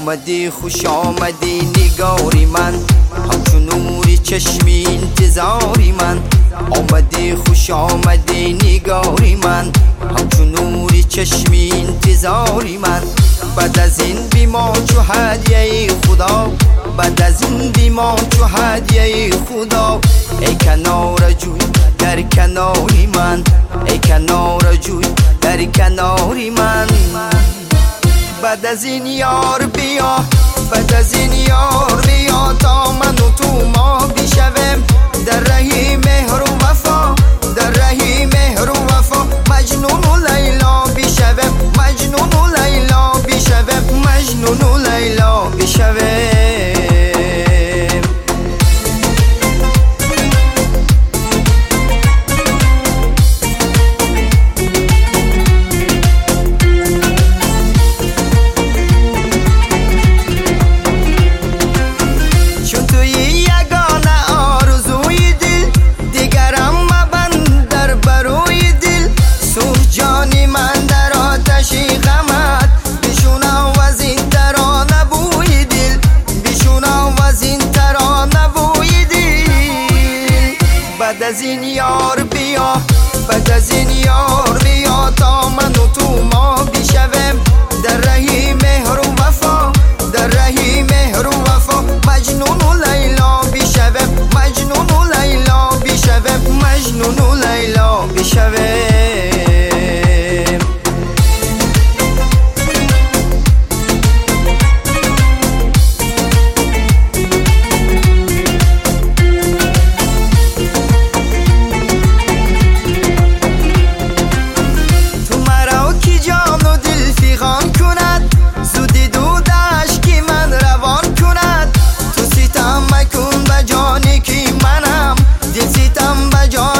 آمدی خوش آمدی نگاری من، همچون نوری چشمی انتظاری من. آمدی خوش آمدی نگاری من، همچون نوری چشمی انتظاری من. بعد از این بیما چو هدیه خدا، بعد از این بیما چو هدیه خدا. ای کنار جوی در کناری من، ای کنار جوی در کناری من. بعد از این یار بیا، بعد از این یار بیا، تا من و تو ما بیشویم در رهی مهر و وفا، در رهی مهر و وفا. مجنون و لیلا بیشویم، مجنون و لیلا بیشویم، مجنون و لیلا بیشویم. بعد از این یار بیا، بعد از این یار بیا، تا من و تو ما بیشویم در رهی مهر و وفا، در رهی مهر و وفا. مجنون و لیلا بیشویم، مجنون و لیلا بیشویم، مجنون و لیلا بیشویم. Bajón